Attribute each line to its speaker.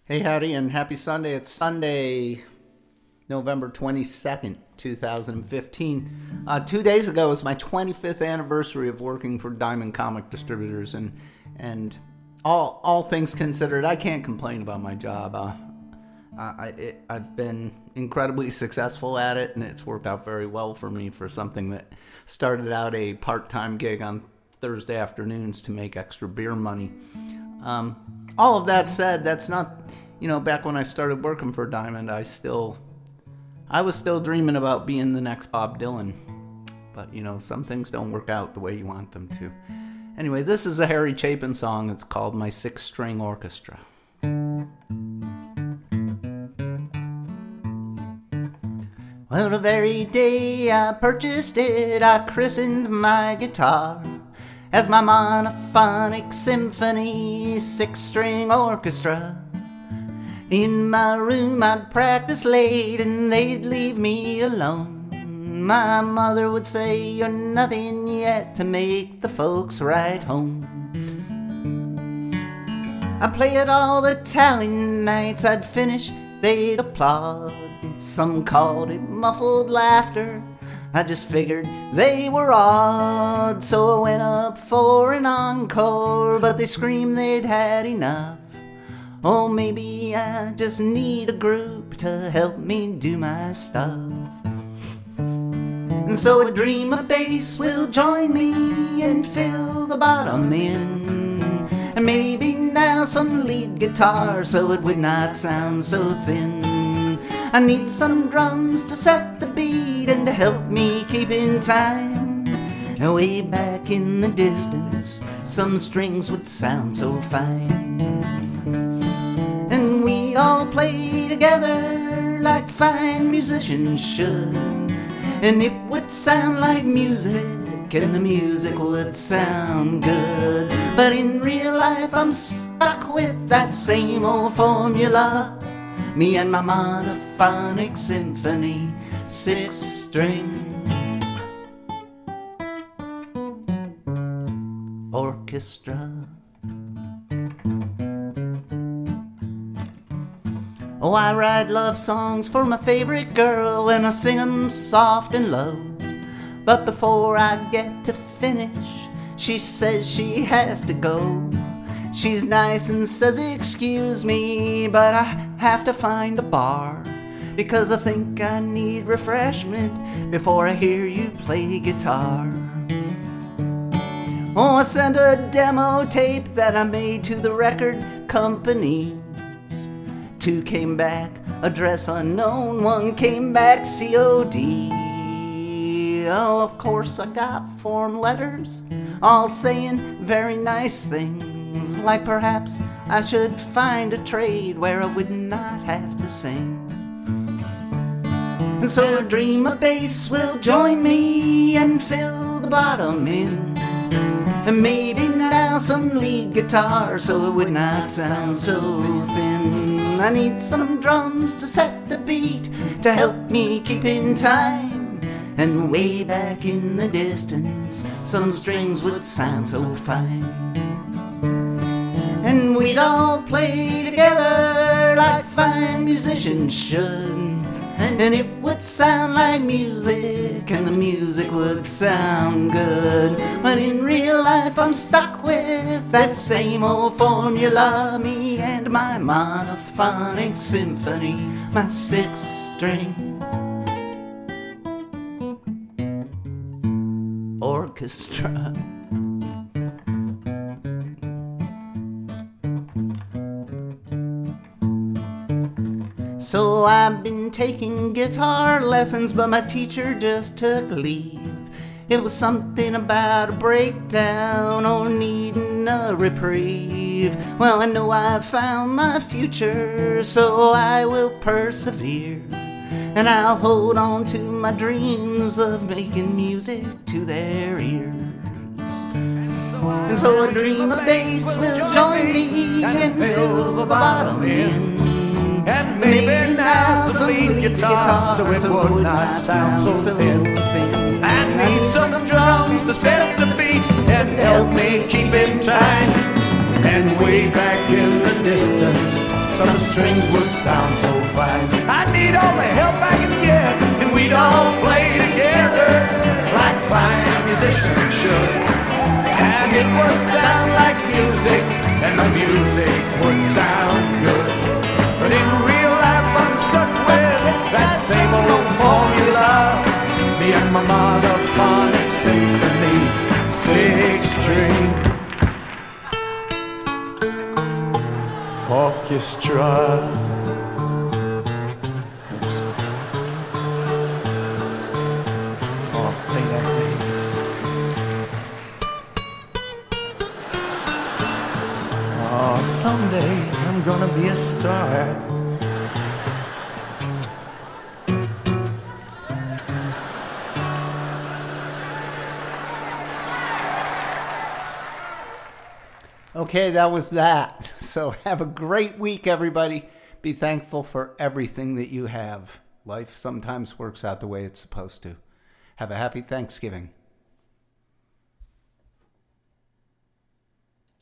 Speaker 1: Hey, howdy, and happy Sunday. It's Sunday, November 22nd, 2015. 2 days ago was my 25th anniversary of working for Diamond Comic Distributors, and all things considered, I can't complain about my job. I've been incredibly successful at it, and it's worked out very well for me for something that started out a part-time gig on Thursday afternoons to make extra beer money. All of that said, that's not, back when I started working for Diamond, I was still dreaming about being the next Bob Dylan. But, some things don't work out the way you want them to. Anyway, this is a Harry Chapin song. It's called My Six-String Orchestra. Well, the very day I purchased it, I christened my guitar as my monophonic symphony six-string orchestra. In my room I'd practice late and they'd leave me alone. My mother would say, "You're nothing yet to make the folks write home." I'd play it all the tallying nights. I'd finish, they'd applaud. Some called it muffled laughter. I just figured they were odd, so I went up for an encore, but they screamed they'd had enough. Oh, maybe I just need a group to help me do my stuff. And so a dream of bass will join me and fill the bottom in. And maybe now some lead guitar so it would not sound so thin. I need some drums to set the beat and to help me keep in time. And way back in the distance, some strings would sound so fine. And we'd all play together like fine musicians should. And it would sound like music, and the music would sound good. But in real life I'm stuck with that same old formula. Me and my monophonic symphony six-string orchestra. Oh, I write love songs for my favorite girl and I sing 'em soft and low. But before I get to finish, she says she has to go. She's nice and says, "Excuse me, but I have to find a bar, because I think I need refreshment before I hear you play guitar." Oh, I sent a demo tape that I made to the record company. 2 came back, address unknown. 1 came back COD. Oh, of course I got form letters, all saying very nice things. Like perhaps I should find a trade where I would not have to sing. And so a dream of bass will join me and fill the bottom in. And maybe now some lead guitar so it would not sound so thin. I need some drums to set the beat to help me keep in time. And way back in the distance, some strings would sound so fine. And we'd all play together like fine musicians should. And it would sound like music, and the music would sound good. But in real life I'm stuck with that same old formula. Me and my monophonic symphony, my six-string orchestra. So I've been taking guitar lessons, but my teacher just took leave. It was something about a breakdown or needing a reprieve. Well, I know I've found my future, so I will persevere. And I'll hold on to my dreams of making music to their ears. And so a dream of bass will join me and fill the bottom in.
Speaker 2: And maybe now some lead guitar so it would not sound so thin. I need some drums to set the beat and help me keep in time. And way back in the distance, some strings would sound so fine. I need all the help I can get, and we'd all play together like fine musicians should. And it would sound like music, and the music would sound good. But in real life I'm stuck with that same old formula. Me and my monophonic symphony, 6-string orchestra. Oops. Oh, play that thing. Oh, someday I'm gonna be a star.
Speaker 1: Okay, that was that. So have a great week, everybody. Be thankful for everything that you have. Life sometimes works out the way it's supposed to. Have a happy Thanksgiving.